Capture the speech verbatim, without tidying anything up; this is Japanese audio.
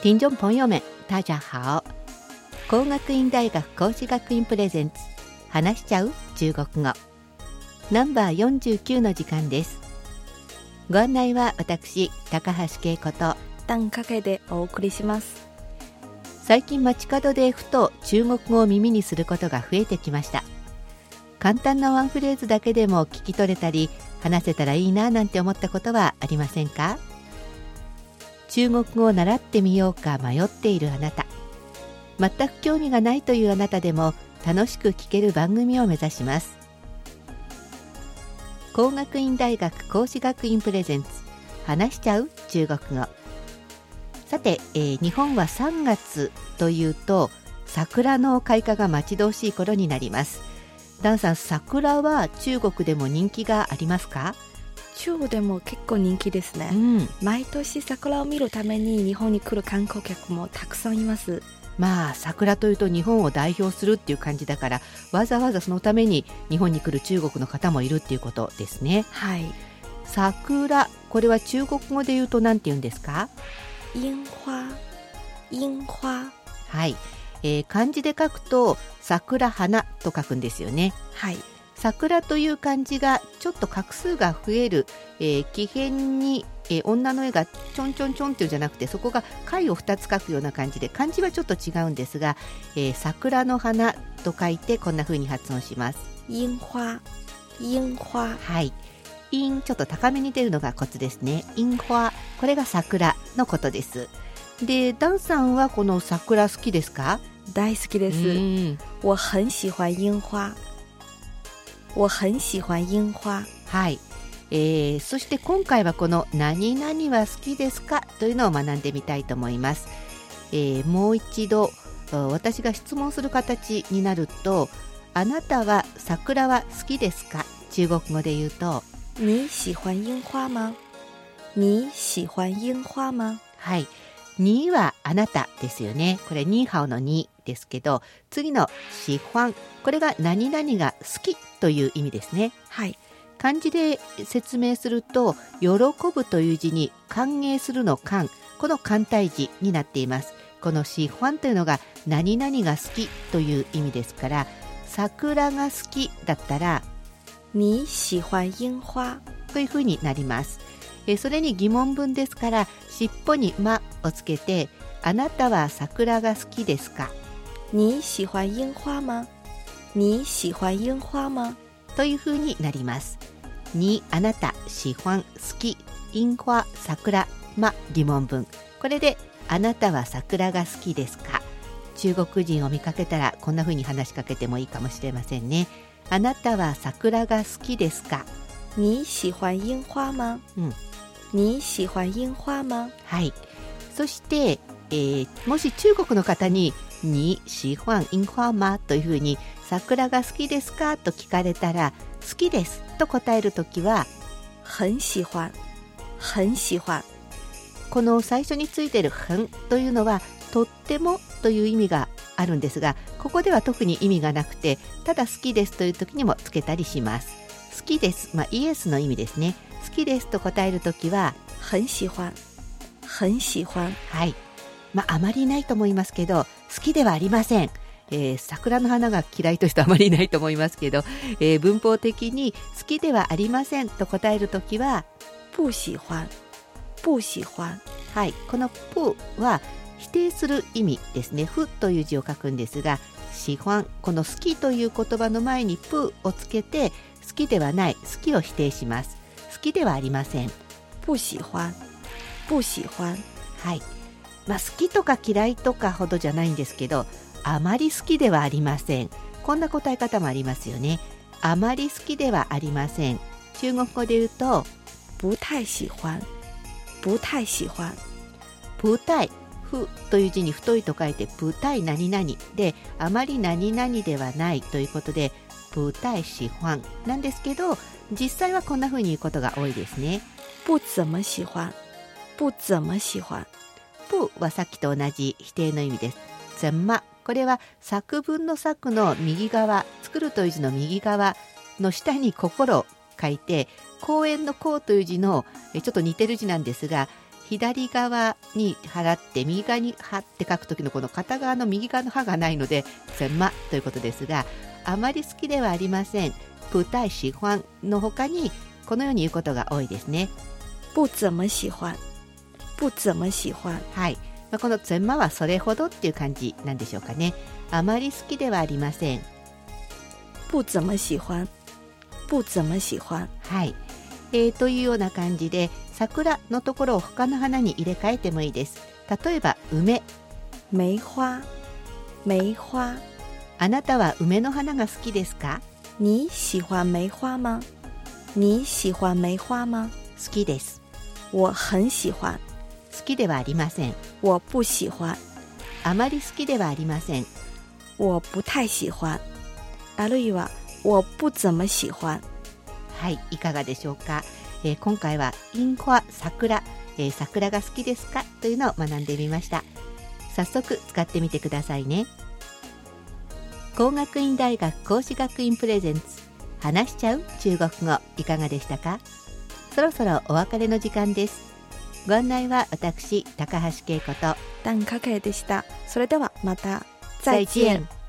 听众朋友们大家好。工学院大学講師学院プレゼンツ話しちゃう中国語ナンバーよんじゅうきゅうの時間です。ご案内は私高橋恵子とダンカケでお送りします。 最近街角でふと中国語を耳にすることが増えてきました。簡単なワンフレーズだけでも聞き取れたり話せたらいいななんて思ったことはありませんか？中国語を習ってみようか迷っているあなた、全く興味がないというあなたでも楽しく聞ける番組を目指します。工学院大学講師学院プレゼンツ話しちゃう中国語。さて、えー、日本はさんがつというと桜の開花が待ち遠しい頃になります。ダンさん、桜は中国でも人気がありますか？ 中国でも結構人気ですね、 うん、 毎年桜を見るために日本に来る観光客もたくさんいます。 まあ桜というと日本を代表するっていう感じだから、わざわざそのために日本に来る中国の方もいるっていうことですね。 はい。 桜、これは中国語で言うと何て言うんですか？ 櫻花、櫻花。 はい、えー、漢字で書くと桜花と書くんですよね。 はい。 桜という漢字がちょっと画数が増える、えー、木偏に、えー、女の絵がちょんちょんちょんっていうんじゃなくて、そこが貝をふたつ書くような感じで漢字はちょっと違うんですが、えー、桜の花と書いてこんな風に発音します。 櫻花、櫻花。 はい、陰ちょっと高めに出るのがコツですね。櫻花、これが桜のことです。で、ダンさんはこの桜好きですか？ 大好きです。我很喜欢櫻花。我很喜欢櫻花。 はい、えー、そして今回はこの何々は好きですかというのを学んでみたいと思います。えー、もう一度私が質問する形になると、あなたは桜は好きですか？中国語で言うと你喜欢櫻花吗？你喜欢櫻花吗？ はい、にはあなたですよね。これニーハオのにですけど、次の喜欢、これが何々が好きという意味ですね。 はい。 漢字で説明すると、喜ぶという字に歓迎するの歓、この簡体字になっています。この喜欢というのが何々が好きという意味ですから、桜が好きだったら你喜欢櫻花というふうになります。えそれに疑問文ですから、尻尾にまをつけて、あなたは桜が好きですか？ 你喜欢櫻花吗？你喜欢櫻花吗？ というふうになります。に、あなた、喜欢、好き、櫻花、桜、ま、疑問文。これで、あなたは桜が好きですか？中国人を見かけたらこんなふうに話しかけてもいいかもしれませんね。あなたは桜が好きですか？ 你喜欢櫻花吗？ うん。 你喜欢櫻花吗？ はい。そして、えー、もし中国の方にに喜欢櫻花吗というふうに桜が好きですかと聞かれたら、好きですと答えるときは很喜欢、很喜欢。 この最初についている很というのはとってもという意味があるんですが、ここでは特に意味がなくて、ただ好きですというときにもつけたりします。好きです、まあ、イエスの意味ですね。好きですと答えるときは很喜欢、很喜欢。 はい、まあ、あまりいないと思いますけど、好きではありません。えー、桜の花が嫌いという人はあまりいないと思いますけど、えー、文法的に好きではありませんと答えるときは不喜欢、不喜欢。 はい、この不は否定する意味ですね。不という字を書くんですが、喜欢、この好きという言葉の前に不をつけて、好きではない、好きを否定します。好きではありません。 不喜欢、不喜欢。 はい、まあ、好きとか嫌いとかほどじゃないんですけど、あまり好きではありません。こんな答え方もありますよね。あまり好きではありません。中国語で言うと不太喜欢、不太喜欢。 不太、不という字に太いと書いて不太何々で、あまり何々ではないということで不太喜欢なんですけど、実際はこんな風に言うことが多いですね。 不怎么喜欢、不怎么喜欢。 不はさっきと同じ否定の意味です。怎么、これは作文の作の右側、作るという字の右側の下に心を書いて、公園の公という字のちょっと似てる字なんですが、左側に払って右側にはって書くときのこの片側の右側の歯がないのでゼンマということですが、あまり好きではありません不太喜欢の他にこのように言うことが多いですね。 不怎么喜欢不怎么喜欢。 はい、まあ、このゼンマはそれほどっていう感じなんでしょうかね。あまり好きではありません。 不怎么喜欢不怎么喜欢。 はい、えー、というような感じで桜のところを他の花に入れ替えてもいいです。例えば梅、 梅花梅花。 あなたは梅の花が好きですか？ 你喜欢梅花吗？你喜欢梅花吗？ 好きです。 我很喜欢。 好きではありません。 我不喜欢。 あまり好きではありません。 我不太喜欢。あるいは我不怎么喜欢。 はい、いかがでしょうか。えー、今回は樱花、桜、えー、桜が好きですかというのを学んでみました。早速使ってみてくださいね。工学院大学講師学院プレゼンツ話しちゃう中国語、いかがでしたか？そろそろお別れの時間です。ご案内は私高橋恵子と Danかけでした。それではまた再見。